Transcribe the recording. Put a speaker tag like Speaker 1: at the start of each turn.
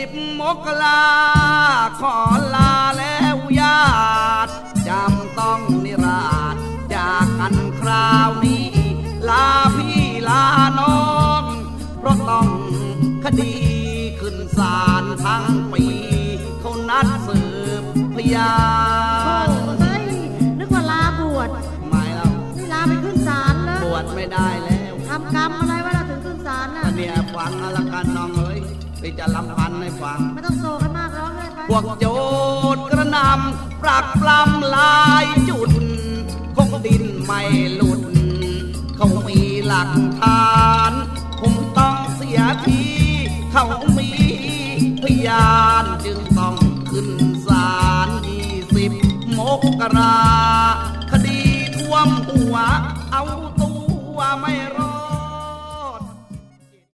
Speaker 1: มกราขอลาแล้วญาติจำต้องนิราศจากกันคราวนี้ลาพี่ลาน้องเพราะต้องคดีขึ้นศาลทั้งปีเขานัดสืบพยาน
Speaker 2: เฮ้ยนึกว่าลาบวช
Speaker 1: ไม่แล้ว
Speaker 2: นี่ลาไปขึ้นศาลแล้ว
Speaker 1: บวชไม่ได้แล้ว
Speaker 2: ทำกรรมอะไรวะเราถึงขึ้นศาลน่ะ
Speaker 1: เนี่ยฟังละกันน้องเอ้ยไปจะลำพันให้ฟัง
Speaker 2: ไม่ต้องโศกกันมากร้องเลยไป
Speaker 1: พวกโจรกระนำปรักปล้ำลายจุดคงดินไม่หลุดเขามีหลักฐานผมต้องเสียทีเขามีพยานจึงต้องขึ้นศาล20 มกราคดีท่วมหัวเอาตัวไม่ร